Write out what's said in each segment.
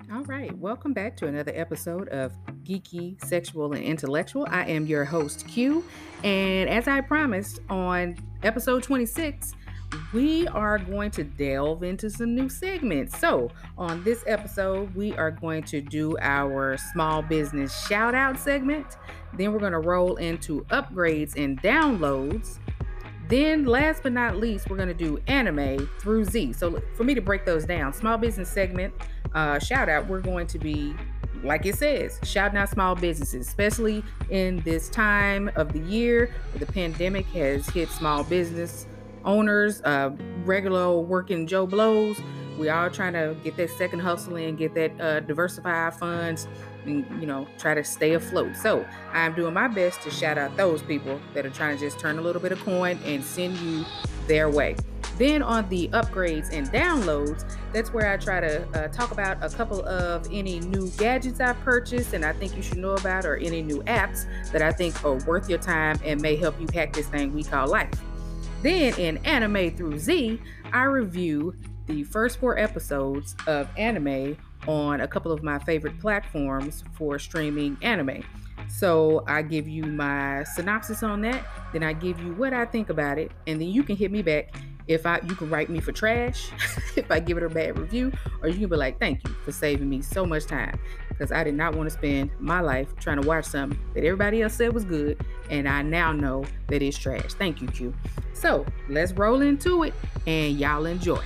All right, welcome back to another episode of Geeky, Sexual, and Intellectual. I am your host, Q, and as I promised on episode 26, we are going to delve into some new segments. So, on this episode, we are going to do our small business shout out segment. Then, we're going to roll into upgrades and downloads. Then, last but not least, we're going to do anime through Z. So, for me to break those down, small business segment, shout out, we're going to be, like it says, shouting out small businesses, especially in this time of the year where the pandemic has hit small business owners, regular working Joe Blows. We all trying to get that second hustle in, get that diversify funds, and try to stay afloat. So I'm doing my best to shout out those people that are trying to just turn a little bit of coin and send you their way. Then on the upgrades and downloads, that's where I try to talk about a couple of any new gadgets I've purchased and I think you should know about, or any new apps that I think are worth your time and may help you hack this thing we call life. Then in Anime Through Z, I review the first 4 episodes of anime on a couple of my favorite platforms for streaming anime. So I give you my synopsis on that, then I give you what I think about it, and then you can hit me back if you can write me for trash if I give it a bad review, or you can be like, thank you for saving me so much time, because I did not want to spend my life trying to watch something that everybody else said was good, and I now know that it's trash. Thank you, Q. So let's roll into it, and y'all enjoy.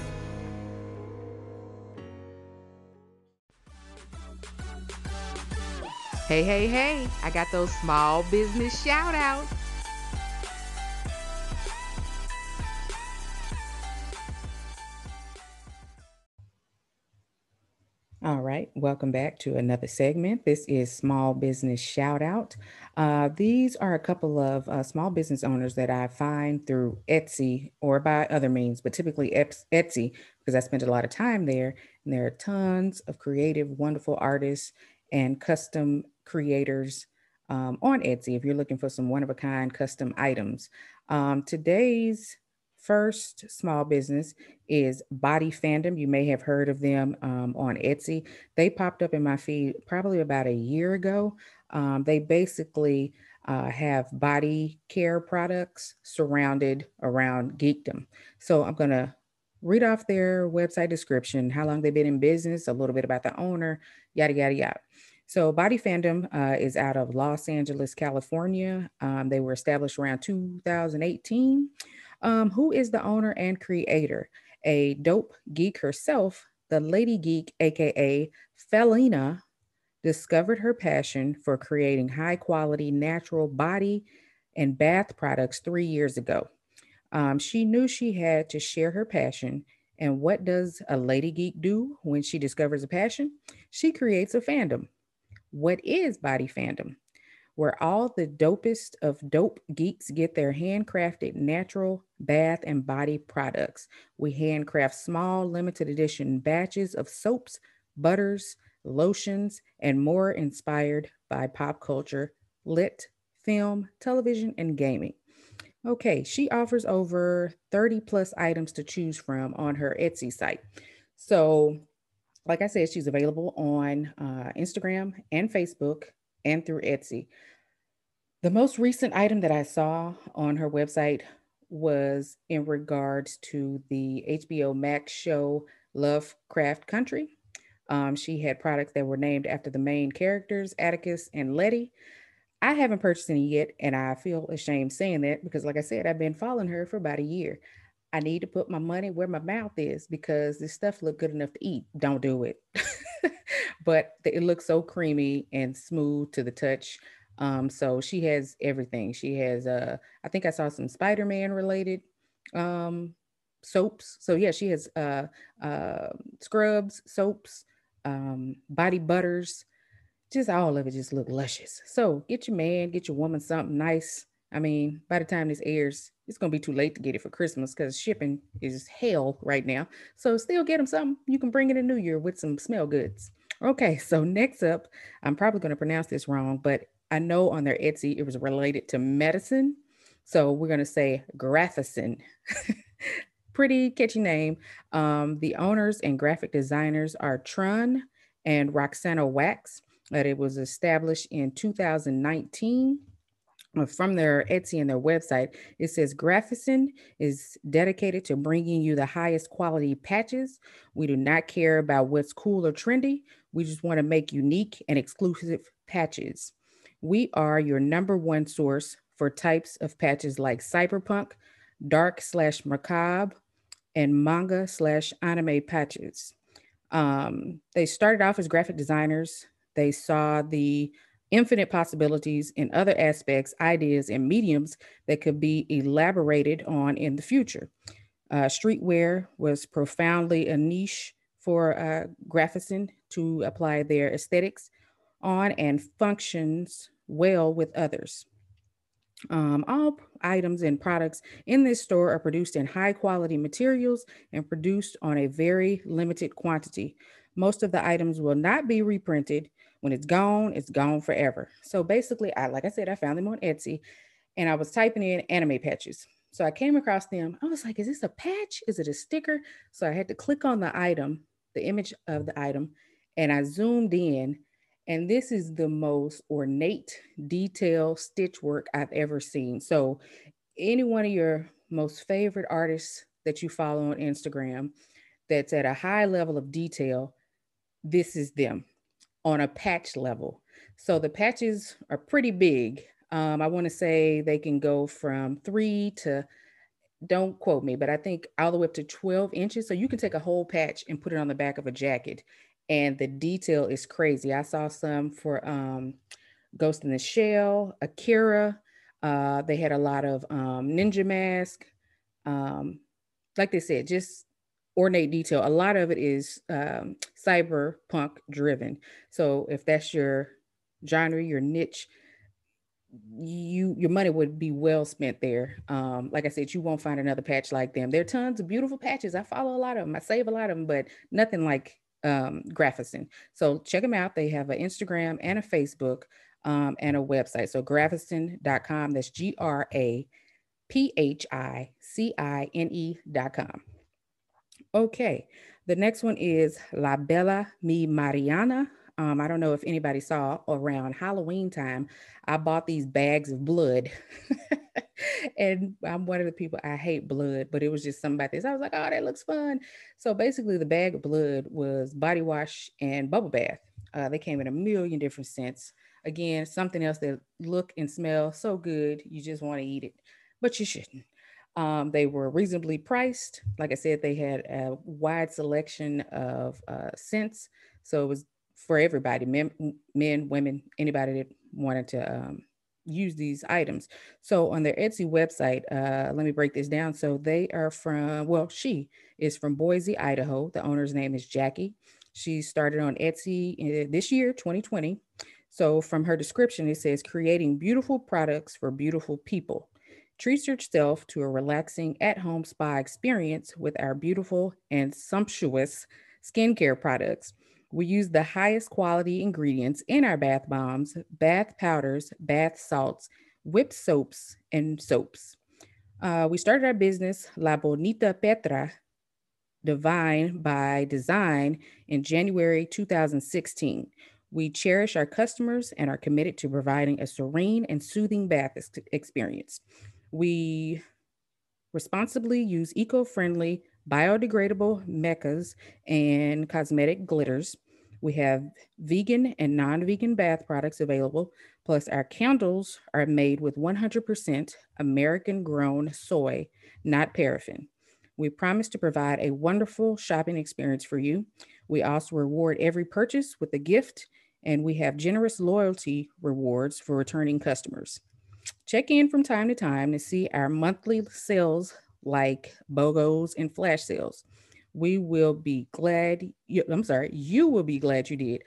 Hey, hey, hey, I got those small business shout outs. All right, welcome back to another segment. This is Small Business Shout Out. These are a couple of small business owners that I find through Etsy or by other means, but typically Etsy, because I spent a lot of time there. And there are tons of creative, wonderful artists and custom creators on Etsy if you're looking for some one of a kind custom items. Today's first small business is Body Fandom. You may have heard of them on Etsy. They popped up in my feed probably about a year ago. They basically have body care products surrounded around geekdom. So I'm going to read off their website description, how long they've been in business, a little bit about the owner, yada, yada, yada. So, Body Fandom is out of Los Angeles, California. They were established around 2018. Who is the owner and creator? A dope geek herself, the Lady Geek, aka Felina, discovered her passion for creating high quality natural body and bath products 3 years ago. She knew she had to share her passion. And what does a lady geek do when she discovers a passion? She creates a fandom. What is Body Fandom? Where all the dopest of dope geeks get their handcrafted natural bath and body products. We handcraft small, limited edition batches of soaps, butters, lotions, and more inspired by pop culture, lit, film, television, and gaming. Okay, she offers over 30 plus items to choose from on her Etsy site. So, like I said, she's available on Instagram and Facebook and through Etsy. The most recent item that I saw on her website was in regards to the HBO Max show Lovecraft Country. She had products that were named after the main characters, Atticus and Letty. I haven't purchased any yet, and I feel ashamed saying that because, like I said, I've been following her for about a year. I need to put my money where my mouth is because this stuff look good enough to eat. Don't do it. But it looks so creamy and smooth to the touch. So she has everything. She has I think I saw some Spider-Man related um soaps. So yeah, she has scrubs, soaps, body butters, just all of it just look luscious. So get your man, get your woman something nice. I mean, by the time this airs, it's gonna be too late to get it for Christmas because shipping is hell right now. So still get them something. You can bring it in New Year with some smell goods. Okay, so next up, I'm probably gonna pronounce this wrong, but I know on their Etsy it was related to medicine. So we're gonna say Graphicin. Pretty catchy name. The owners and graphic designers are Trun and Roxana Wax. That it was established in 2019. From their Etsy and their website, it says Graphicin is dedicated to bringing you the highest quality patches. We do not care about what's cool or trendy. We just want to make unique and exclusive patches. We are your number one source for types of patches like cyberpunk, dark slash macabre, and manga slash anime patches. They started off as graphic designers. They saw the infinite possibilities in other aspects, ideas, and mediums that could be elaborated on in the future. Streetwear was profoundly a niche for Graphicin to apply their aesthetics on and functions well with others. All items and products in this store are produced in high quality materials and produced on a very limited quantity. Most of the items will not be reprinted. When it's gone forever. So basically, like I said, I found them on Etsy and I was typing in anime patches. So I came across them. I was like, is this a patch? Is it a sticker? So I had to click on the item, the image of the item, and I zoomed in. And this is the most ornate detail stitch work I've ever seen. So, any one of your most favorite artists that you follow on Instagram that's at a high level of detail, this is them on a patch level. So the patches are pretty big. I want to say they can go from 3 to, don't quote me, but I think all the way up to 12 inches. So you can take a whole patch and put it on the back of a jacket. And the detail is crazy. I saw some for Ghost in the Shell, Akira. They had a lot of Ninja Mask. Um, like they said, just ornate detail. A lot of it is cyberpunk driven. So if that's your genre, your niche, your money would be well spent there. Like I said, you won't find another patch like them. There are tons of beautiful patches. I follow a lot of them. I save a lot of them, but nothing like Graphicin. So check them out. They have an Instagram and a Facebook and a website. So graphicin.com. That's GRAPHICINE.com. Okay. The next one is La Bella Mi Mariana. I don't know if anybody saw around Halloween time, I bought these bags of blood. And I'm one of the people, I hate blood, but it was just something about this. I was like, oh, that looks fun. So basically, the bag of blood was body wash and bubble bath. They came in a million different scents. Again, something else that look and smell so good, you just want to eat it, but you shouldn't. They were reasonably priced. Like I said, they had a wide selection of scents. So it was for everybody, men, women, anybody that wanted to use these items. So on their Etsy website, let me break this down. So they are from, well, she is from Boise, Idaho. The owner's name is Jackie. She started on Etsy this year, 2020. So from her description, it says creating beautiful products for beautiful people. Treat yourself to a relaxing at home spa experience with our beautiful and sumptuous skincare products. We use the highest quality ingredients in our bath bombs, bath powders, bath salts, whipped soaps, and soaps. We started our business, La Bonita Petra, Divine by Design, in January 2016. We cherish our customers and are committed to providing a serene and soothing bath experience. We responsibly use eco friendly, biodegradable mechas and cosmetic glitters. We have vegan and non vegan bath products available. Plus, our candles are made with 100% American grown soy, not paraffin. We promise to provide a wonderful shopping experience for you. We also reward every purchase with a gift, and we have generous loyalty rewards for returning customers. Check in from time to time to see our monthly sales like BOGOs and flash sales. We will be glad. I'm sorry, you will be glad you did.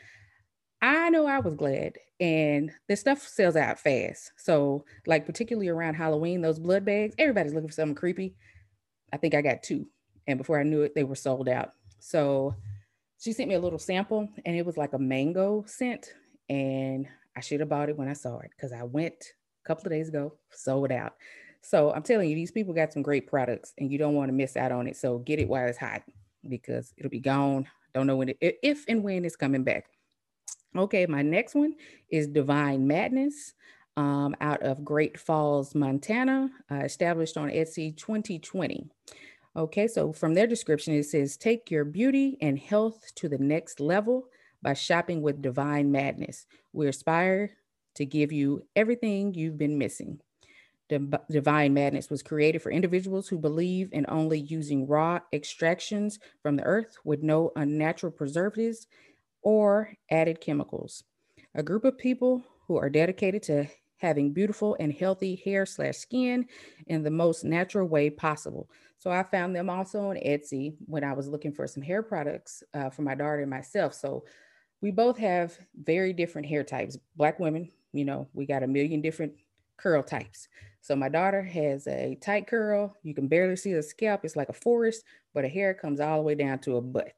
I know I was glad, and this stuff sells out fast. So, like particularly around Halloween, those blood bags, everybody's looking for something creepy. I think I got two, and before I knew it, they were sold out. So she sent me a little sample, and it was like a mango scent, and I should have bought it when I saw it because I went a couple of days ago, sold out. So I'm telling you, these people got some great products, and you don't want to miss out on it. So get it while it's hot because it'll be gone Don't know when if and when it's coming back. Okay, my next one is Divine Madness, out of Great Falls, Montana, established on Etsy 2020. Okay, so from their description, it says take your beauty and health to the next level by shopping with Divine Madness. We aspire to give you everything you've been missing. Divine Madness was created for individuals who believe in only using raw extractions from the earth with no unnatural preservatives or added chemicals. A group of people who are dedicated to having beautiful and healthy hair/skin in the most natural way possible. So I found them also on Etsy when I was looking for some hair products for my daughter and myself. So we both have very different hair types. Black women, we got a million different curl types. So my daughter has a tight curl. You can barely see the scalp. It's like a forest, but her hair comes all the way down to her butt.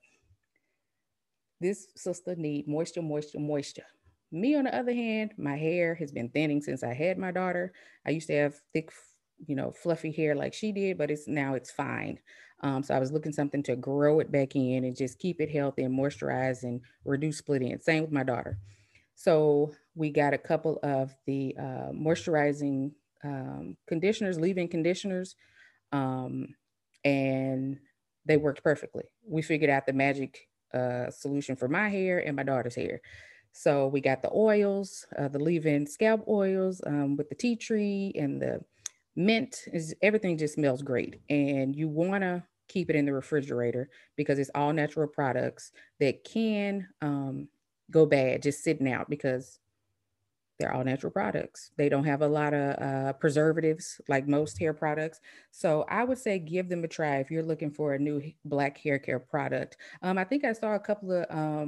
This sister need moisture, moisture, moisture. Me, on the other hand, my hair has been thinning since I had my daughter. I used to have thick, fluffy hair like she did, but it's fine. So I was looking something to grow it back in and just keep it healthy and moisturize and reduce split ends. Same with my daughter. So we got a couple of the moisturizing conditioners, leave-in conditioners, um, and they worked perfectly. We figured out the magic solution for my hair and my daughter's hair. So we got the oils, the leave-in scalp oils with the tea tree and the mint. Is everything just smells great, and you want to keep it in the refrigerator because it's all natural products that can go bad just sitting out because they're all natural products. They don't have a lot of preservatives like most hair products. So I would say give them a try if you're looking for a new black hair care product. I think I saw a couple of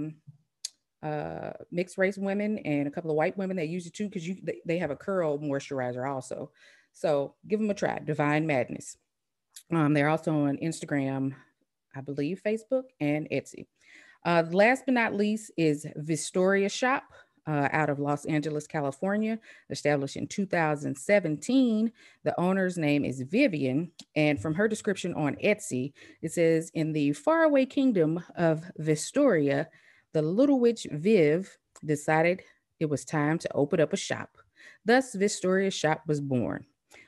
mixed race women and a couple of white women that use it too because they have a curl moisturizer also. So give them a try. Divine Madness. They're also on Instagram, I believe, Facebook, and Etsy. Last but not least is Vistoria Shop out of Los Angeles, California, established in 2017. The owner's name is Vivian. And from her description on Etsy, it says, in the faraway kingdom of Vistoria, the little witch Viv decided it was time to open up a shop. Thus, Vistoria Shop was born.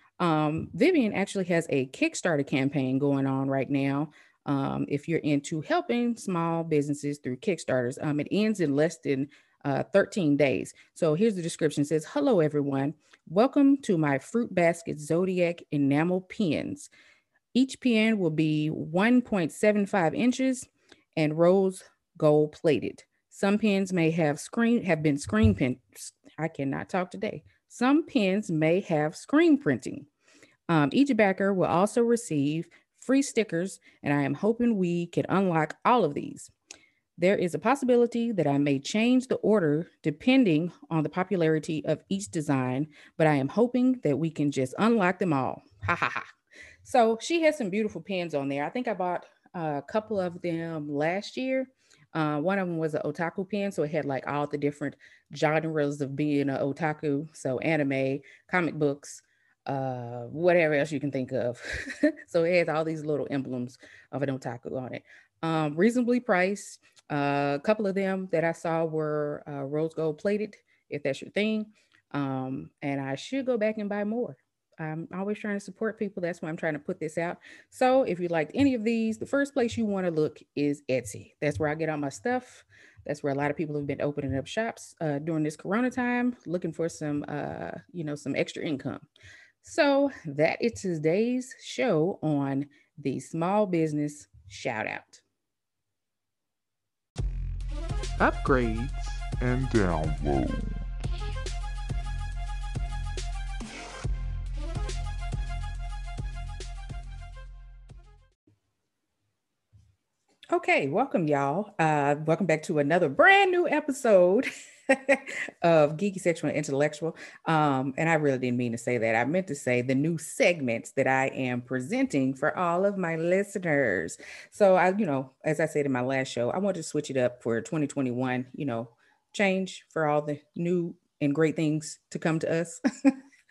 Vivian actually has a Kickstarter campaign going on right now. If you're into helping small businesses through Kickstarters, it ends in less than 13 days. So here's the description. It says, hello, everyone. Welcome to my Fruit Basket Zodiac enamel pens. Each pen will be 1.75 inches and rose gold plated. Some pens may have been screen print. I cannot talk today. Some pens may have screen printing. Each backer will also receive free stickers, and I am hoping we can unlock all of these. There is a possibility that I may change the order depending on the popularity of each design, but I am hoping that we can just unlock them all. Ha ha ha. So she has some beautiful pens on there. I think I bought a couple of them last year. One of them was an otaku pen, so it had like all the different genres of being an otaku, so anime, comic books, whatever else you can think of. So it has all these little emblems of an otaku on it. Reasonably priced. A couple of them that I saw were rose gold plated, if that's your thing. And I should go back and buy more. I'm always trying to support people. That's why I'm trying to put this out. So if you liked any of these, the first place you want to look is Etsy. That's where I get all my stuff. That's where a lot of people have been opening up shops during this Corona time, looking for some, some extra income. So that is today's show on the small business shout out. Upgrades and downloads. Okay, welcome y'all. Welcome back to another brand new episode of Geeky Sexual and Intellectual. And I really didn't mean to say that. I meant to say the new segments that I am presenting for all of my listeners. So as I said in my last show, I wanted to switch it up for 2021, change for all the new and great things to come to us.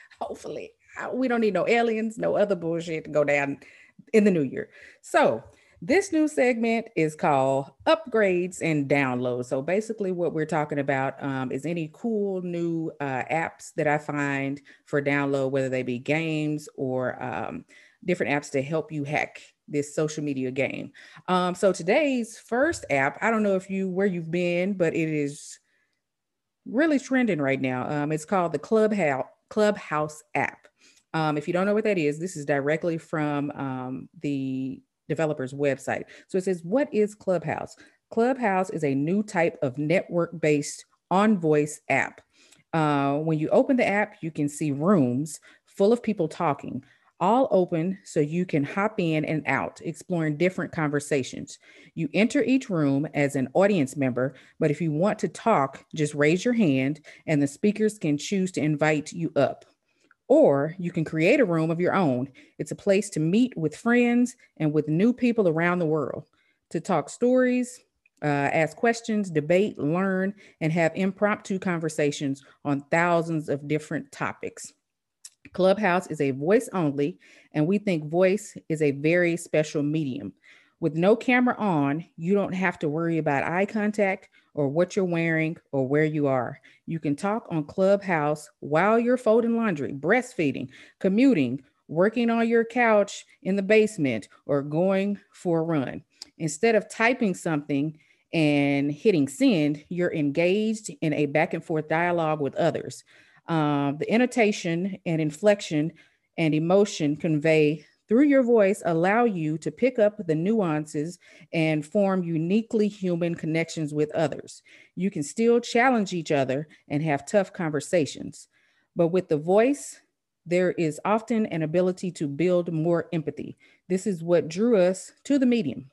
Hopefully. We don't need no aliens, no other bullshit to go down in the new year. So This new segment is called Upgrades and Downloads. So basically, what we're talking about is any cool new apps that I find for download, whether they be games or different apps to help you hack this social media game. So today's first app, I don't know if you where you've been, but it is really trending right now. It's called the Clubhouse app. If you don't know what that is, this is directly from the developer's website. So it says, what is Clubhouse? Clubhouse is a new type of network based on voice app. When you open the app, you can see rooms full of people talking, all open so you can hop in and out, exploring different conversations. You enter each room as an audience member, but if you want to talk, just raise your hand and the speakers can choose to invite you up. Or you can create a room of your own. It's a place to meet with friends and with new people around the world, to talk stories, ask questions, debate, learn, and have impromptu conversations on thousands of different topics. Clubhouse is a voice only, and we think voice is a very special medium. With no camera on, you don't have to worry about eye contact or what you're wearing or where you are. You can talk on Clubhouse while you're folding laundry, breastfeeding, commuting, working on your couch in the basement, or going for a run. Instead of typing something and hitting send, you're engaged in a back and forth dialogue with others. The intonation and inflection and emotion convey through your voice allow you to pick up the nuances and form uniquely human connections with others. You can still challenge each other and have tough conversations. But with the voice, there is often an ability to build more empathy. This is what drew us to the medium.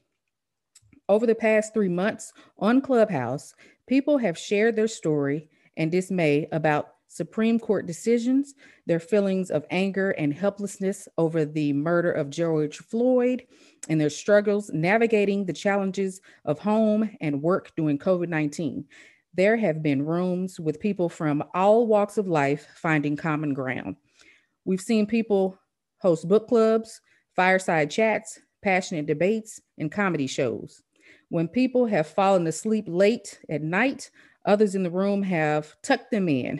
Over the past 3 months on Clubhouse, people have shared their story and dismay about Supreme Court decisions, their feelings of anger and helplessness over the murder of George Floyd, and their struggles navigating the challenges of home and work during COVID 19. There have been rooms with people from all walks of life finding common ground. We've seen people host book clubs, fireside chats, passionate debates, and comedy shows. When people have fallen asleep late at night, others in the room have tucked them in,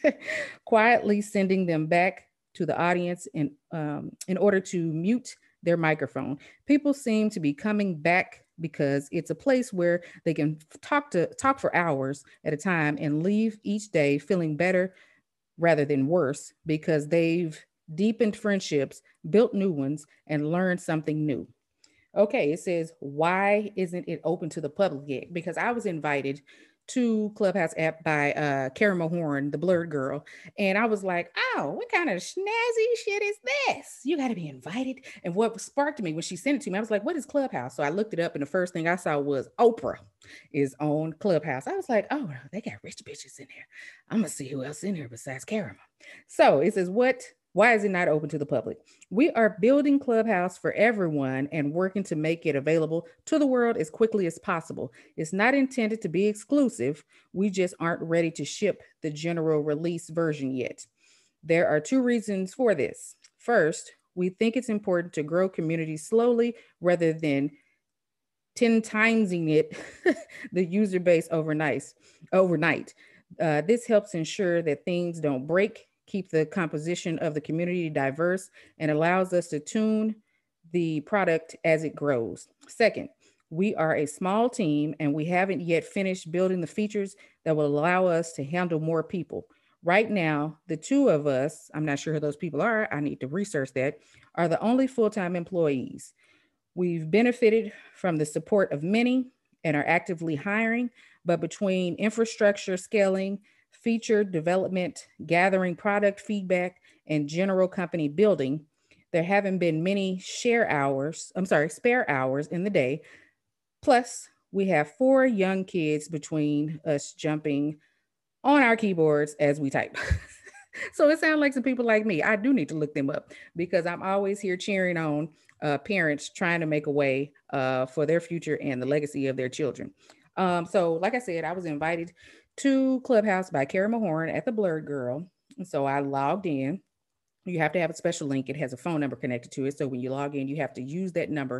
quietly sending them back to the audience in order to mute their microphone. People seem to be coming back because it's a place where they can talk for hours at a time and leave each day feeling better rather than worse because they've deepened friendships, built new ones, and learned something new. Okay, it says, why isn't it open to the public yet? Because I was invited to Clubhouse app by Karen Mahorn, the blurred girl. And I was like, oh, what kind of snazzy shit is this? You got to be invited. And what sparked me when she sent it to me, I was like, what is Clubhouse? So I looked it up, and the first thing I saw was Oprah is on Clubhouse. I was like, oh, they got rich bitches in there. I'm going to see who else in here besides Karen. So it says, why is it not open to the public? We are building Clubhouse for everyone and working to make it available to the world as quickly as possible. It's not intended to be exclusive. We just aren't ready to ship the general release version yet. There are two reasons for this. First, we think it's important to grow community slowly rather than 10 timesing it, the user base overnight. This helps ensure that things don't break, keep the composition of the community diverse, and allows us to tune the product as it grows. Second, we are a small team and we haven't yet finished building the features that will allow us to handle more people. Right now, the two of us, I'm not sure who those people are, I need to research that, are the only full time employees. We've benefited from the support of many and are actively hiring, but between infrastructure scaling, feature development, gathering product feedback, and general company building, there haven't been many spare hours in the day. Plus, we have 4 young kids between us jumping on our keyboards as we type. So it sounds like some people like me. I do need to look them up because I'm always here cheering on parents trying to make a way for their future and the legacy of their children. So, like I said, I was invited to Clubhouse by Kara Mahorn at the Blurred Girl. And so I logged in. You have to have a special link. It has a phone number connected to it. So when you log in, you have to use that number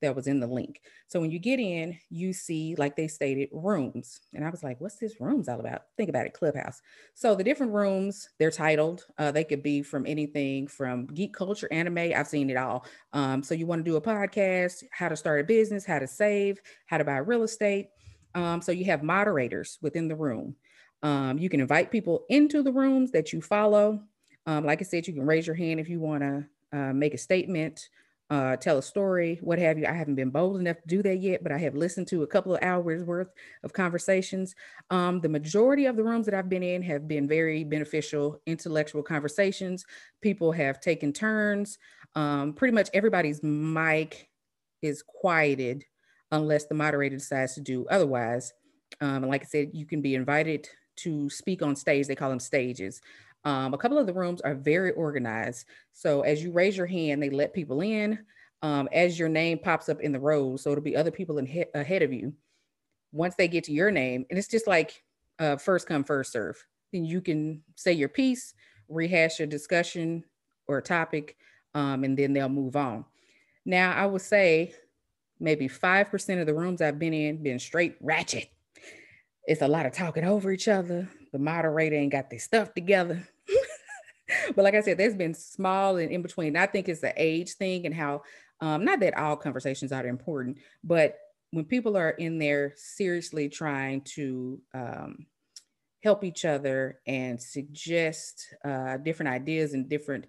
that was in the link. So when you get in, you see, like they stated, rooms. And I was like, what's this rooms all about? Think about it, Clubhouse. So the different rooms, they're titled. They could be from anything from geek culture, anime. I've seen it all. So you want to do a podcast, how to start a business, how to save, how to buy real estate. So you have moderators within the room. You can invite people into the rooms that you follow. Like I said, you can raise your hand if you want to make a statement, tell a story, what have you. I haven't been bold enough to do that yet, but I have listened to a couple of hours worth of conversations. The majority of the rooms that I've been in have been very beneficial, intellectual conversations. People have taken turns. Pretty much everybody's mic is quieted unless the moderator decides to do otherwise. And like I said, you can be invited to speak on stage. They call them stages. A couple of the rooms are very organized. So as you raise your hand, they let people in. As your name pops up in the rows, so it'll be other people ahead of you. Once they get to your name, and it's just like first come, first serve. Then you can say your piece, rehash your discussion or topic, and then they'll move on. Now, I would say maybe 5% of the rooms I've been in been straight ratchet. It's a lot of talking over each other. The moderator ain't got their stuff together. But like I said, there's been small and in between. I think it's the age thing and how, not that all conversations are important, but when people are in there seriously trying to help each other and suggest different ideas and different,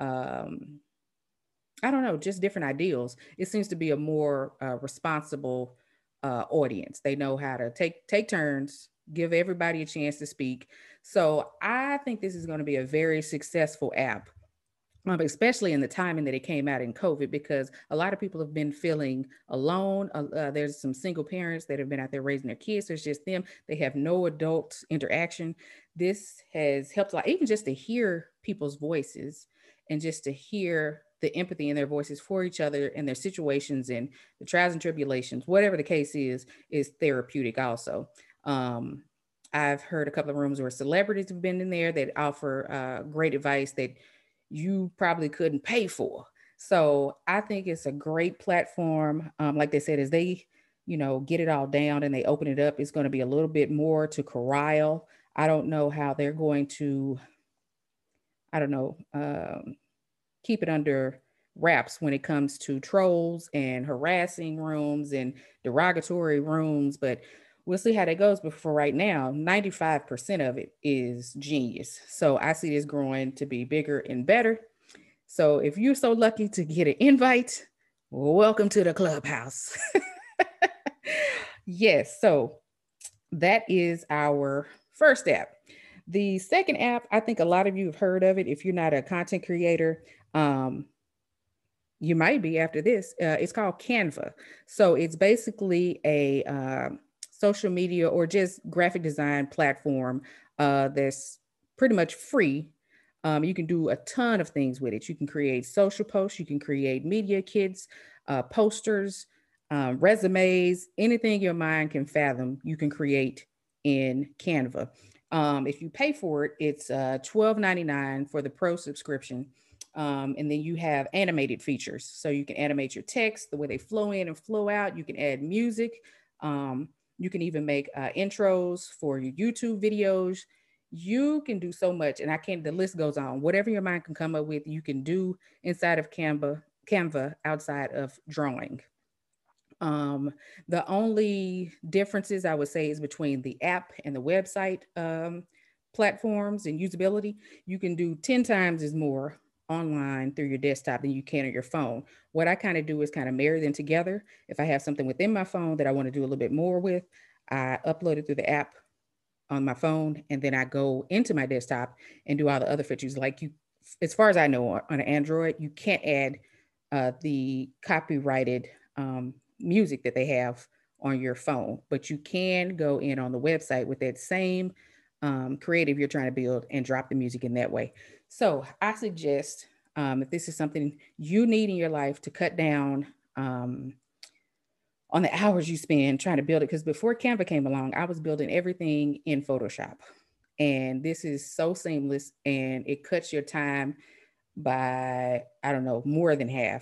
I don't know, just different ideals, it seems to be a more responsible audience. They know how to take turns, give everybody a chance to speak. So I think this is going to be a very successful app, especially in the timing that it came out in COVID, because a lot of people have been feeling alone. There's some single parents that have been out there raising their kids. There's just them. They have no adult interaction. This has helped a lot, even just to hear people's voices and just to hear the empathy in their voices for each other and their situations and the trials and tribulations, whatever the case is therapeutic also. Um, I've heard a couple of rooms where celebrities have been in there that offer great advice that you probably couldn't pay for. So I think it's a great platform. Like they said, as they, get it all down and they open it up, it's going to be a little bit more to corral. I don't know how they're going to, I don't know, keep it under wraps when it comes to trolls and harassing rooms and derogatory rooms, but we'll see how that goes. But for right now, 95% of it is genius. So I see this growing to be bigger and better. So if you're so lucky to get an invite, welcome to the clubhouse. Yes, so that is our first app. The second app, I think a lot of you have heard of it. If you're not a content creator, um, you might be after this. It's called Canva. So it's basically a social media or just graphic design platform that's pretty much free. You can do a ton of things with it. You can create social posts, you can create media kits, posters, resumes, anything your mind can fathom, you can create in Canva. If you pay for it, it's $12.99 for the pro subscription. And then you have animated features. So you can animate your text, the way they flow in and flow out. You can add music. You can even make intros for your YouTube videos. You can do so much. And the list goes on. Whatever your mind can come up with, you can do inside of Canva outside of drawing. The only differences I would say is between the app and the website platforms and usability. You can do 10 times as more online through your desktop than you can on your phone. What I kind of do is kind of marry them together. If I have something within my phone that I want to do a little bit more with, I upload it through the app on my phone, and then I go into my desktop and do all the other features. Like as far as I know, on an Android, you can't add the copyrighted music that they have on your phone, but you can go in on the website with that same creative you're trying to build and drop the music in that way. So I suggest if this is something you need in your life to cut down on the hours you spend trying to build it, because before Canva came along, I was building everything in Photoshop. And this is so seamless and it cuts your time by, I don't know, more than half.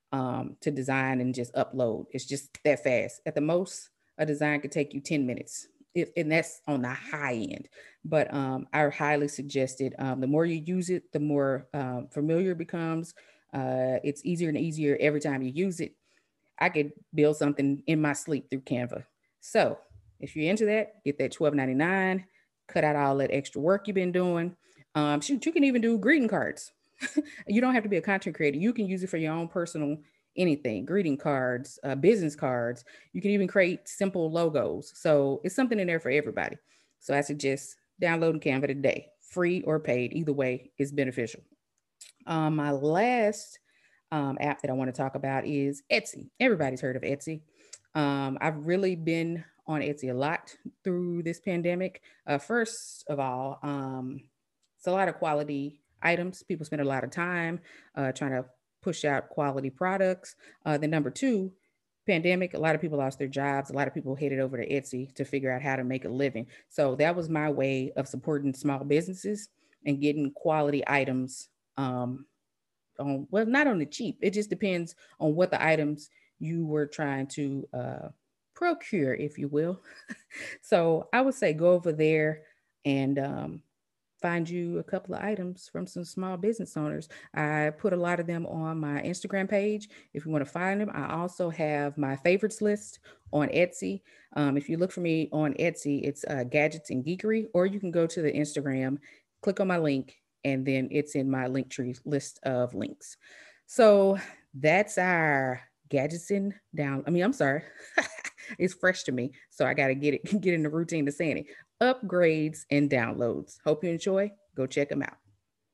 to design and just upload. It's just that fast. At the most, a design could take you 10 minutes. And that's on the high end. But I highly suggest it. The more you use it, the more familiar it becomes. It's easier and easier every time you use it. I could build something in my sleep through Canva. So if you're into that, get that $12.99. Cut out all that extra work you've been doing. Shoot, you can even do greeting cards. You don't have to be a content creator. You can use it for your own personal anything, greeting cards, business cards. You can even create simple logos. So it's something in there for everybody. So I suggest downloading Canva today, free or paid. Either way is beneficial. My last app that I want to talk about is Etsy. Everybody's heard of Etsy. I've really been on Etsy a lot through this pandemic. First of all, it's a lot of quality items. People spend a lot of time trying to push out quality products. Then number two, pandemic, a lot of people lost their jobs. A lot of people headed over to Etsy to figure out how to make a living. So that was my way of supporting small businesses and getting quality items on, well, not on the cheap. It just depends on what the items you were trying to procure, if you will. So I would say go over there and find you a couple of items from some small business owners. I put a lot of them on my Instagram page. If you want to find them, I also have my favorites list on Etsy. If you look for me on Etsy, it's Gadgets and Geekery, or you can go to the Instagram, click on my link, and then it's in my link tree list of links. So that's our gadgets in down. I mean, I'm sorry. It's fresh to me. So I gotta get it, get in the routine of saying it. Upgrades and downloads. Hope you enjoy. Go check them out.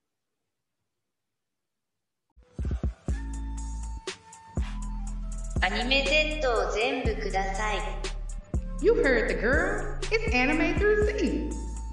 アニメ Z を全部ください。 You heard the girl. It's Anime Through Z.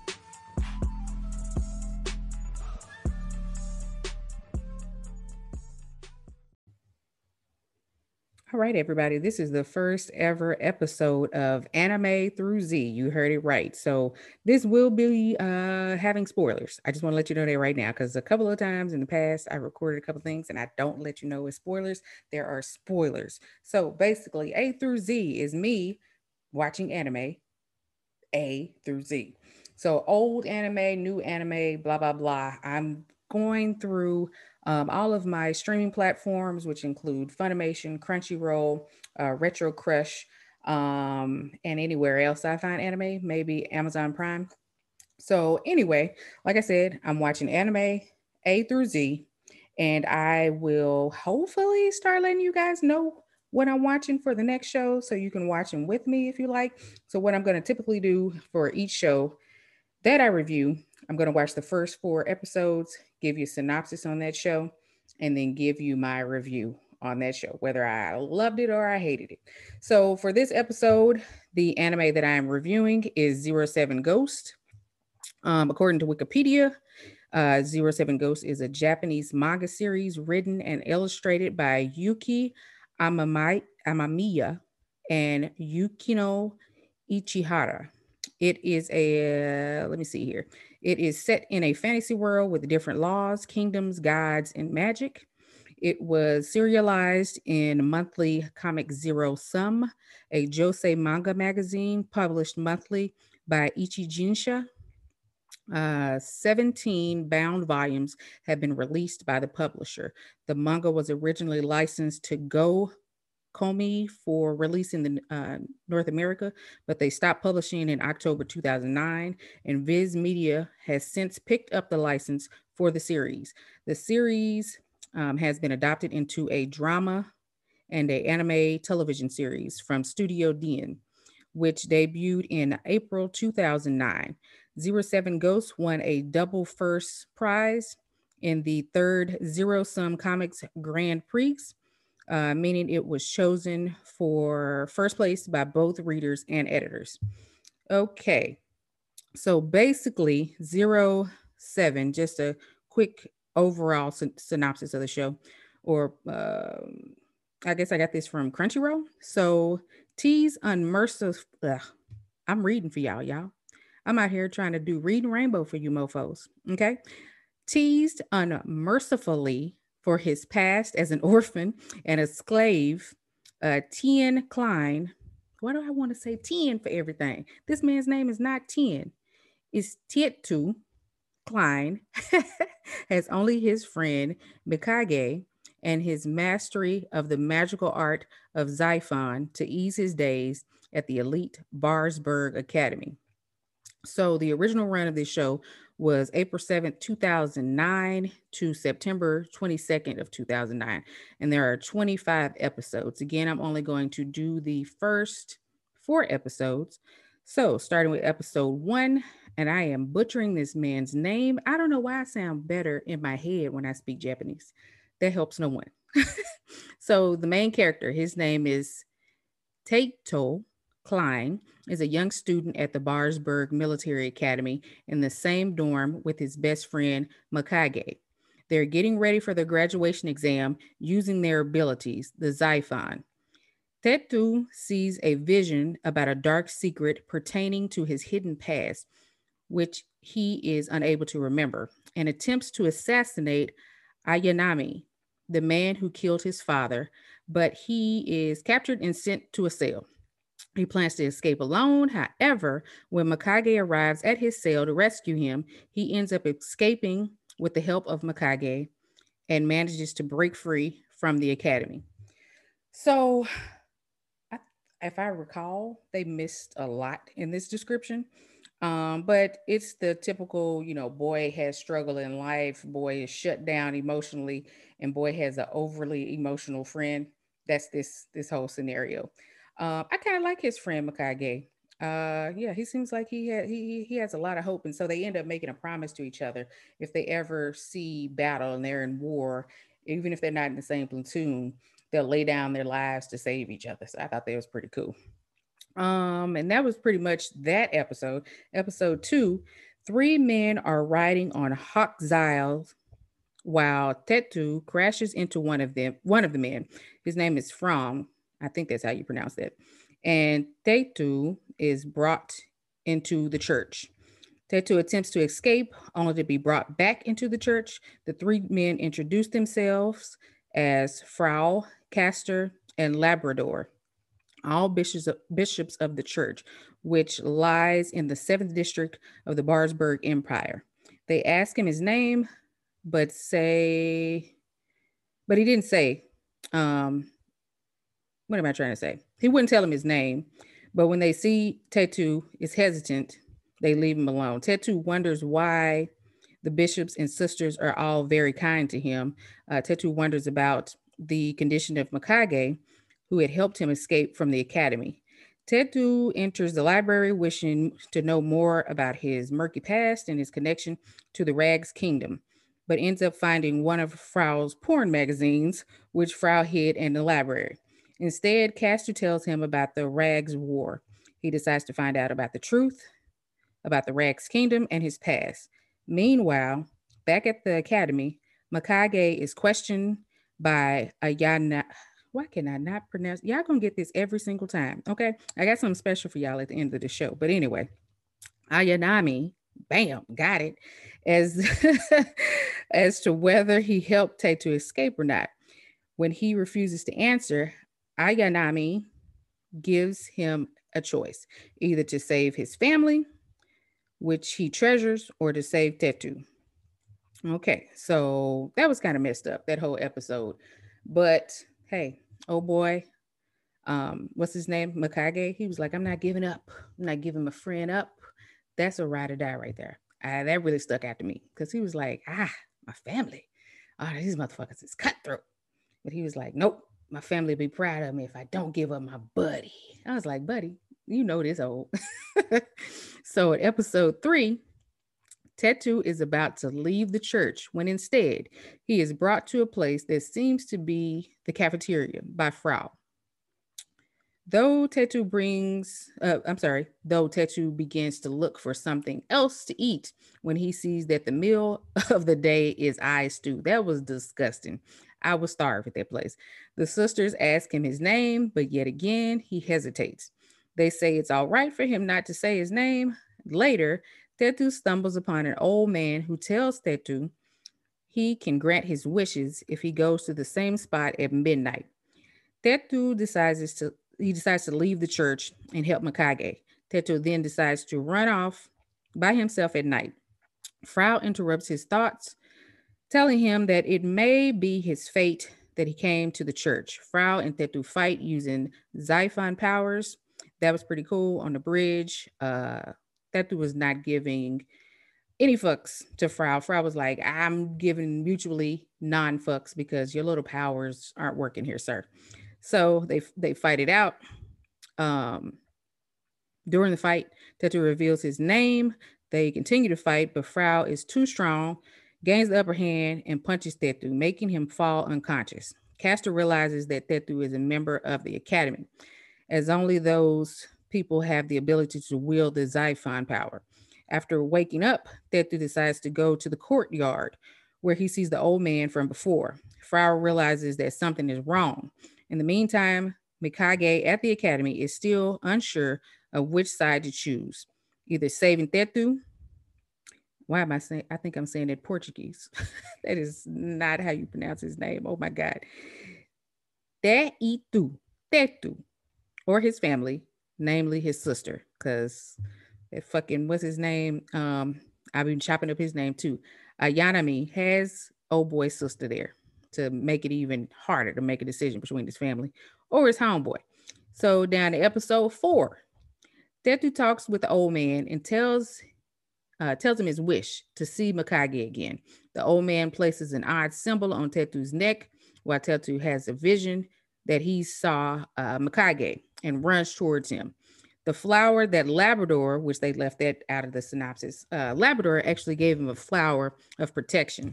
All right, everybody. This is the first ever episode of Anime Through Z. You heard it right. So this will be having spoilers. I just want to let you know that right now, because a couple of times in the past I recorded a couple things and I don't let you know it's spoilers. There are spoilers. So basically, A through Z is me watching anime, A through Z. So old anime, new anime, blah, blah, blah. I'm going through all of my streaming platforms, which include Funimation, Crunchyroll, Retro Crush, and anywhere else I find anime, maybe Amazon Prime. So, anyway, like I said, I'm watching anime A through Z, and I will hopefully start letting you guys know what I'm watching for the next show so you can watch them with me if you like. So, what I'm going to typically do for each show that I review, I'm going to watch the first 4 episodes, give you a synopsis on that show, and then give you my review on that show, whether I loved it or I hated it. So, for this episode, the anime that I am reviewing is Zero Seven Ghost. According to Wikipedia, Zero Seven Ghost is a Japanese manga series written and illustrated by Yuki Amamiya and Yukino Ichihara. It is let me see here. It is set in a fantasy world with different laws, kingdoms, gods, and magic. It was serialized in Monthly Comic Zero Sum, a josei manga magazine published monthly by Ichijinsha. 17 bound volumes have been released by the publisher. The manga was originally licensed to Go Komi for release in the North America, but they stopped publishing in October 2009, and Viz Media has since picked up the license for the series. The series has been adopted into a drama and a anime television series from Studio Dien, which debuted in April 2009. Zero Seven Ghosts won a double first prize in the third Zero Sum Comics Grand Prix, meaning it was chosen for first place by both readers and editors. Okay, so basically, Zero Seven, just a quick overall synopsis of the show, or I guess I got this from Crunchyroll. So, T's unmerciful. I'm reading for y'all. I'm out here trying to do reading rainbow for you mofos. Okay. Teased unmercifully for his past as an orphan and a slave, Tien Klein. Why do I want to say Tien for everything? This man's name is not Tien. It's Tietu Klein has only his friend Mikage and his mastery of the magical art of Xiphon to ease his days at the elite Barsberg Academy. So the original run of this show was April 7th, 2009 to September 22nd of 2009. And there are 25 episodes. Again, I'm only going to do the first 4 episodes. So starting with episode 1, and I am butchering this man's name. I don't know why I sound better in my head when I speak Japanese. That helps no one. So the main character, his name is Tato Klein, is a young student at the Barsberg Military Academy in the same dorm with his best friend Mikage. They're getting ready for their graduation exam using their abilities, the Xiphon. Tetu sees a vision about a dark secret pertaining to his hidden past, which he is unable to remember, and attempts to assassinate Ayanami, the man who killed his father, but he is captured and sent to a cell. He plans to escape alone. However, when Mikage arrives at his cell to rescue him, he ends up escaping with the help of Mikage and manages to break free from the academy. So, if I recall, they missed a lot in this description. But it's the typical, boy has struggle in life, boy is shut down emotionally, and boy has an overly emotional friend. That's this whole scenario. I kind of like his friend Mikage. Yeah, he seems like he has a lot of hope, and so they end up making a promise to each other if they ever see battle and they're in war, even if they're not in the same platoon, they'll lay down their lives to save each other. So I thought that was pretty cool. And that was pretty much that episode. Episode 2, 3 men are riding on hawk Ziles while Tetu crashes into one of the men. His name is From. I think that's how you pronounce that. And Tetu is brought into the church. Tetu attempts to escape, only to be brought back into the church. The 3 men introduce themselves as Frau, Castor, and Labrador, all bishops of the church, which lies in the 7th district of the Barsberg Empire. They ask him his name, but he didn't say, what am I trying to say? He wouldn't tell him his name, but when they see Tetu is hesitant, they leave him alone. Tetu wonders why the bishops and sisters are all very kind to him. Tetu wonders about the condition of Mikage, who had helped him escape from the academy. Tetu enters the library wishing to know more about his murky past and his connection to the Rags Kingdom, but ends up finding one of Frau's porn magazines, which Frau hid in the library. Instead, Castor tells him about the Rags War. He decides to find out about the truth, about the Rags Kingdom, and his past. Meanwhile, back at the academy, Mikage is questioned by Ayana. Why can I not pronounce? Y'all gonna get this every single time, okay? I got something special for y'all at the end of the show. But anyway, Ayanami, bam, got it, as as to whether he helped Tay to escape or not. When he refuses to answer, Ayanami gives him a choice, either to save his family, which he treasures, or to save Tetu. Okay, so that was kind of messed up, that whole episode. But hey, oh boy, what's his name? Mikage. He was like, I'm not giving up. I'm not giving my friend up. That's a ride or die right there. That really stuck out to me because he was like, my family. Oh, these motherfuckers is cutthroat. But he was like, nope, my family will be proud of me if I don't give up my buddy. I was like, buddy, you know this old. So at episode 3, Tetu is about to leave the church when instead he is brought to a place that seems to be the cafeteria by Frau. Though Tetu begins to look for something else to eat when he sees that the meal of the day is eye stew. That was disgusting. I was starved at that place. The sisters ask him his name, but yet again, he hesitates. They say it's all right for him not to say his name. Later, Tetu stumbles upon an old man who tells Tetu he can grant his wishes if he goes to the same spot at midnight. Tetu decides to leave the church and help Mikage. Tetu then decides to run off by himself at night. Frau interrupts his thoughts, telling him that it may be his fate that he came to the church. Frau and Tetu fight using Xiphon powers. That was pretty cool on the bridge. Tetu was not giving any fucks to Frau. Frau was like, I'm giving mutually non-fucks because your little powers aren't working here, sir. So they fight it out. Um, During the fight, Tetu reveals his name. They continue to fight, but Frau is too strong, gains the upper hand, and punches Tetu, making him fall unconscious. Castor realizes that Tetu is a member of the academy, as only those people have the ability to wield the Xiphon power. After waking up, Tetu decides to go to the courtyard where he sees the old man from before. Frau realizes that something is wrong. In the meantime, Mikage at the academy is still unsure of which side to choose, either saving Tetu. Why am I saying? I think I'm saying it Portuguese. That is not how you pronounce his name. Oh my God. Tetu, or his family, namely his sister, because that fucking, what's his name? I've been chopping up his name too. Ayanami has old boy's sister there to make it even harder to make a decision between his family or his homeboy. So down to episode 4, Tetu talks with the old man and tells him his wish to see Mikage again. The old man places an odd symbol on Tetu's neck while Tetu has a vision that he saw Mikage and runs towards him. The flower that Labrador, which they left that out of the synopsis, Labrador actually gave him a flower of protection.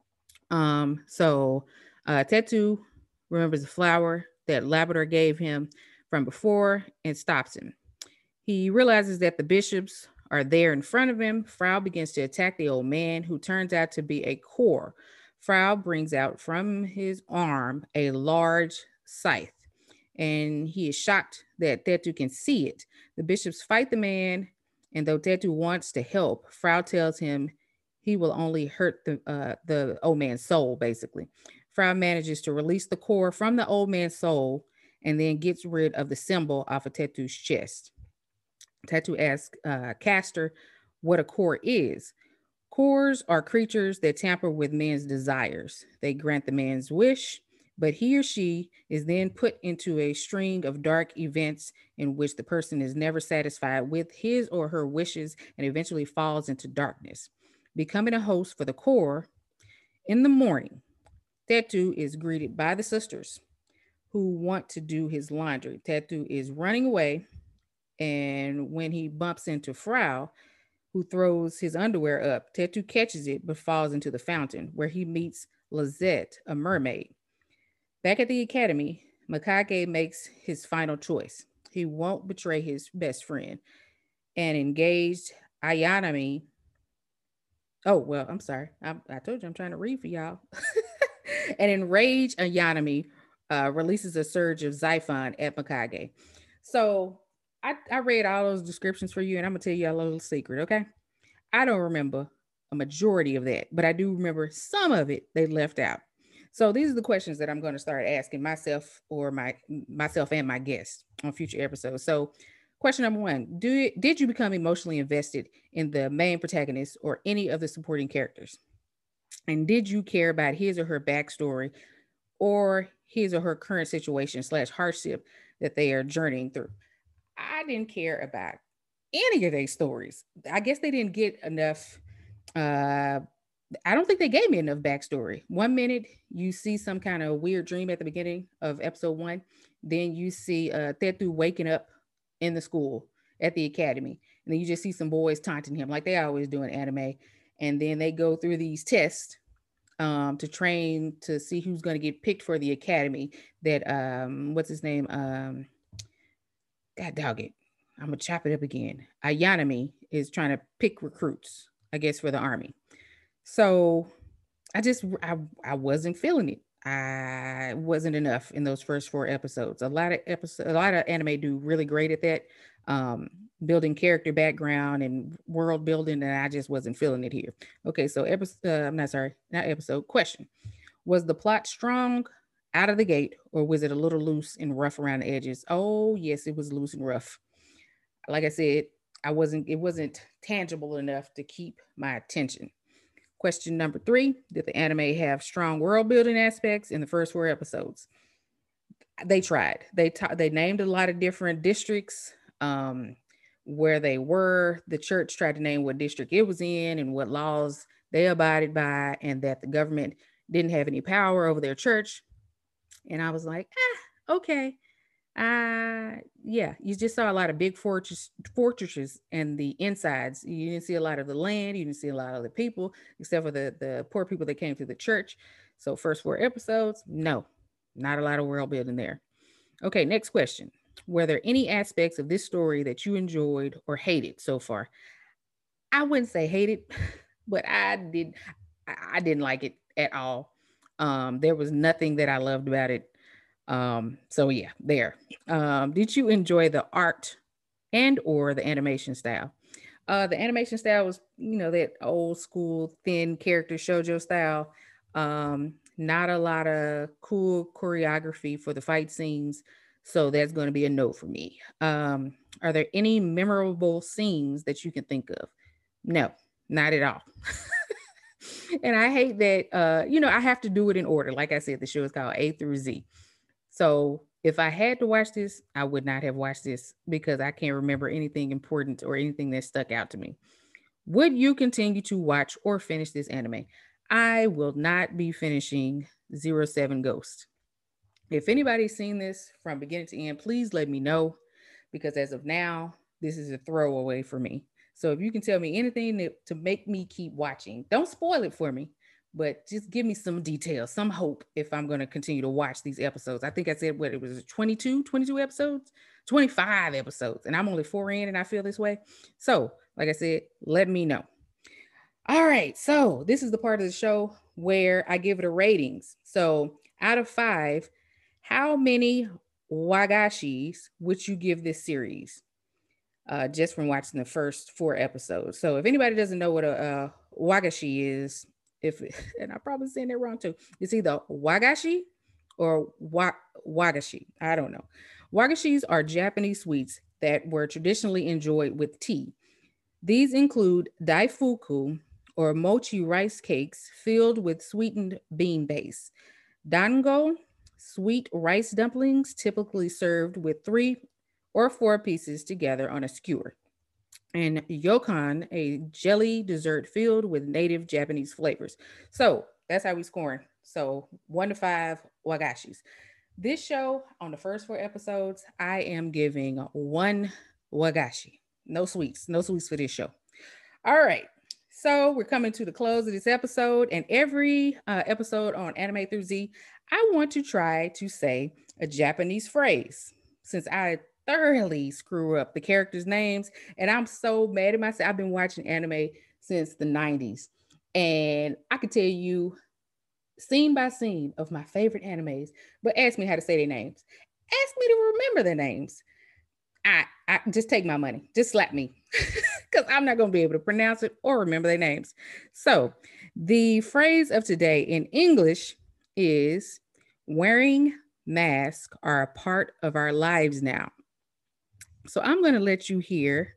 So Tetu remembers the flower that Labrador gave him from before and stops him. He realizes that the bishops are there in front of him. Frau begins to attack the old man, who turns out to be a core. Frau brings out from his arm a large scythe, and he is shocked that Tetu can see it. The bishops fight the man, and though Tetu wants to help, Frau tells him he will only hurt the old man's soul, basically. Frau manages to release the core from the old man's soul and then gets rid of the symbol off of Tetu's chest. Tetu asks Castor what a core is. Cores are creatures that tamper with men's desires. They grant the man's wish, but he or she is then put into a string of dark events in which the person is never satisfied with his or her wishes and eventually falls into darkness. Becoming a host for the core, in the morning, Tetu is greeted by the sisters who want to do his laundry. Tetu is running away, and when he bumps into Frau, who throws his underwear up, Tetu catches it but falls into the fountain, where he meets Lizette, a mermaid. Back at the academy, Mikage makes his final choice. He won't betray his best friend and engaged Ayanami. Oh, well, I'm sorry. I told you I'm trying to read for y'all. An enraged Ayanami releases a surge of Xiphon at Mikage. So I read all those descriptions for you, and I'm going to tell you a little secret, okay? I don't remember a majority of that, but I do remember some of it they left out. So these are the questions that I'm going to start asking myself or myself and my guests on future episodes. So question number 1, did you become emotionally invested in the main protagonist or any of the supporting characters? And did you care about his or her backstory or his or her current situation / hardship that they are journeying through? I didn't care about any of their stories. I guess they didn't get enough. I don't think they gave me enough backstory. 1 minute you see some kind of weird dream at the beginning of episode 1. Then you see Tetu waking up in the school at the academy. And then you just see some boys taunting him like they always do in anime. And then they go through these tests to train to see who's going to get picked for the academy. That what's his name? God dog it. I'm gonna chop it up again. Ayanami is trying to pick recruits, I guess, for the army. So I wasn't feeling it. I wasn't enough in those first 4 episodes. A lot of anime do really great at that. building character background and world building, and I just wasn't feeling it here. Okay, so I'm not sorry, not episode. Question: was the plot strong out of the gate, or was it a little loose and rough around the edges? Oh, yes, it was loose and rough. Like I said, it wasn't tangible enough to keep my attention. Question number 3: did the anime have strong world building aspects in the first 4 episodes? They tried. They named a lot of different districts, where they were. The church tried to name what district it was in and what laws they abided by, and that the government didn't have any power over their church. And I was like, okay. Yeah, you just saw a lot of big fortresses and the insides. You didn't see a lot of the land. You didn't see a lot of the people, except for the poor people that came through the church. So first 4 episodes, no, not a lot of world building there. Okay, next question. Were there any aspects of this story that you enjoyed or hated so far? I wouldn't say hated, but I didn't like it at all. There was nothing that I loved about it. So yeah, there. Did you enjoy the art and or the animation style? The animation style was, that old school thin character shojo style. Not a lot of cool choreography for the fight scenes. So that's going to be a no for me. Are there any memorable scenes that you can think of? No, not at all. And I hate that, I have to do it in order. Like I said, the show is called A through Z. So if I had to watch this, I would not have watched this because I can't remember anything important or anything that stuck out to me. Would you continue to watch or finish this anime? I will not be finishing 07 Ghost. If anybody's seen this from beginning to end, please let me know, because as of now, this is a throwaway for me. So if you can tell me anything to make me keep watching, don't spoil it for me, but just give me some details, some hope if I'm going to continue to watch these episodes. I think I said what it was 22 episodes, 25 episodes, and I'm only 4 in and I feel this way. So, like I said, let me know. All right, so this is the part of the show where I give it a ratings. So, out of 5, how many wagashis would you give this series? Just from watching the first 4 episodes. So if anybody doesn't know what a wagashi is, and I'm probably saying that wrong too, it's either wagashi or wagashi. I don't know. Wagashis are Japanese sweets that were traditionally enjoyed with tea. These include daifuku, or mochi rice cakes filled with sweetened bean base, dango, sweet rice dumplings typically served with 3 or 4 pieces together on a skewer, and yokan, a jelly dessert filled with native Japanese flavors. So that's how we scoring. So 1 to 5 wagashis. This show, on the first 4 episodes, I am giving 1 wagashi. No sweets for this show. All right. So we're coming to the close of this episode, and every episode on Anime Through Z, I want to try to say a Japanese phrase, since I thoroughly screw up the characters' names, and I'm so mad at myself. I've been watching anime since the 90s, and I could tell you scene by scene of my favorite animes, but ask me how to say their names. Ask me to remember their names. I just take my money. Just slap me, because I'm not going to be able to pronounce it or remember their names. So the phrase of today in English is wearing masks are a part of our lives now. So I'm going to let you hear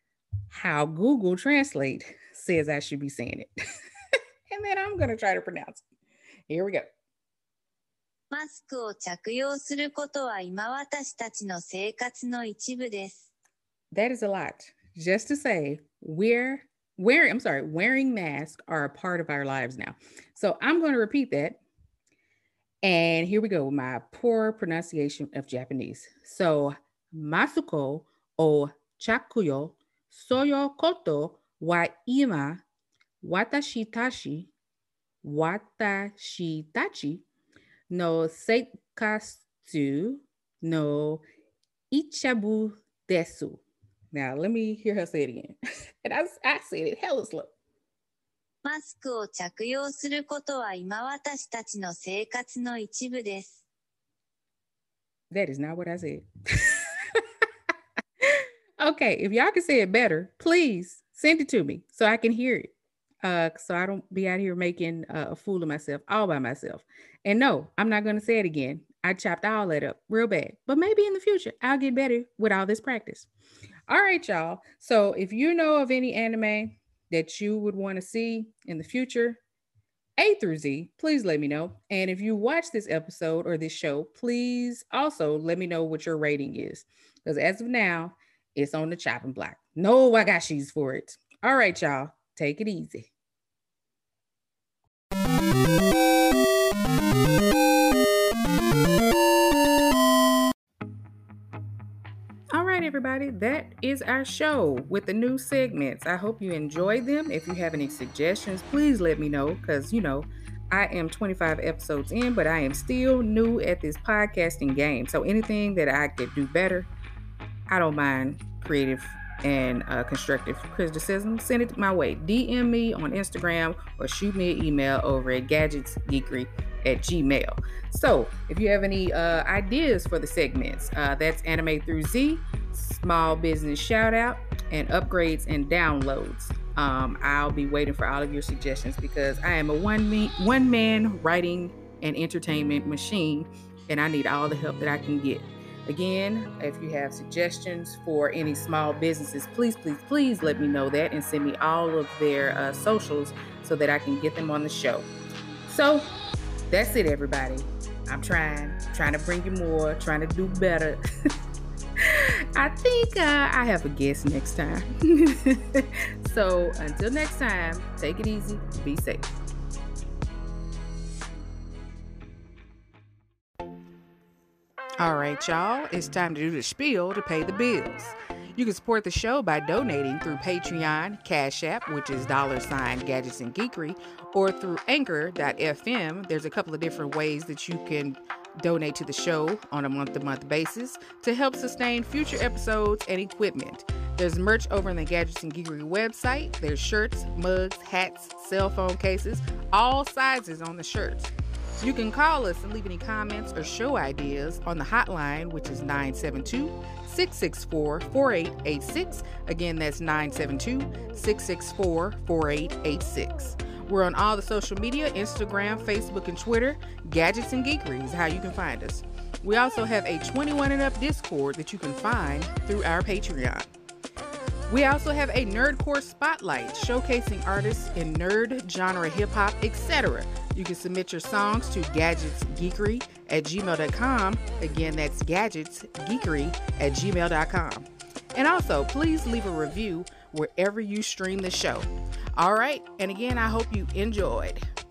how Google Translate says I should be saying it. And then I'm going to try to pronounce it. Here we go. マスクを着用することは今私たちの生活の一部です。 That is a lot. Just to say, wearing masks are a part of our lives now. So I'm going to repeat that. And here we go with my poor pronunciation of Japanese. So, masuko o chakuyo soyo koto wa ima watashi tachi no seikatsu no ichabu desu. Now, let me hear her say it again. And I said it hella slow. マスクを着用することは今私たちの生活の一部です。 That is not what I said. Okay, if y'all can say it better, please send it to me so I can hear it. So I don't be out here making a fool of myself all by myself. And no, I'm not going to say it again. I chopped all that up real bad, but maybe in the future I'll get better with all this practice. All right, y'all. So if you know of any anime that you would want to see in the future, A through Z, please let me know. And if you watch this episode or this show, please also let me know what your rating is. Because as of now, it's on the chopping block. No Wagashis for it. All right, y'all. Take it easy. All right, everybody, that is our show with the new segments. I hope you enjoyed them. If you have any suggestions, please let me know because, I am 25 episodes in, but I am still new at this podcasting game. So anything that I could do better, I don't mind creative and constructive criticism. Send it my way. DM me on Instagram or shoot me an email over at gadgetsgeekery@gmail.com. So if you have any ideas for the segments, that's Anime Through Z, Small Business Shout Out, and Upgrades and Downloads. I'll be waiting for all of your suggestions because I am a one-man writing and entertainment machine, and I need all the help that I can get. Again, if you have suggestions for any small businesses, please let me know that and send me all of their socials so that I can get them on the show. So that's it, everybody. I'm trying to bring you more, trying to do better. I think I have a guest next time. So until next time, take it easy, be safe. All right, y'all, it's time to do the spiel to pay the bills. You can support the show by donating through Patreon, Cash App, which is $ Gadgets and Geekery, or through Anchor.fm. There's a couple of different ways that you can donate to the show on a month-to-month basis to help sustain future episodes and equipment. There's merch over on the Gadgets and Geekery website. There's shirts, mugs, hats, cell phone cases, all sizes on the shirts. You can call us and leave any comments or show ideas on the hotline, which is 972-664-4886. Again, that's 972-664-4886. We're on all the social media, Instagram, Facebook, and Twitter. Gadgets and Geekery is how you can find us. We also have a 21 and up Discord that you can find through our Patreon. We also have a Nerdcore Spotlight showcasing artists in nerd, genre, hip-hop, etc. You can submit your songs to gadgetsgeekery@gmail.com. Again, that's gadgetsgeekery@gmail.com. And also, please leave a review wherever you stream the show. All right, and again, I hope you enjoyed.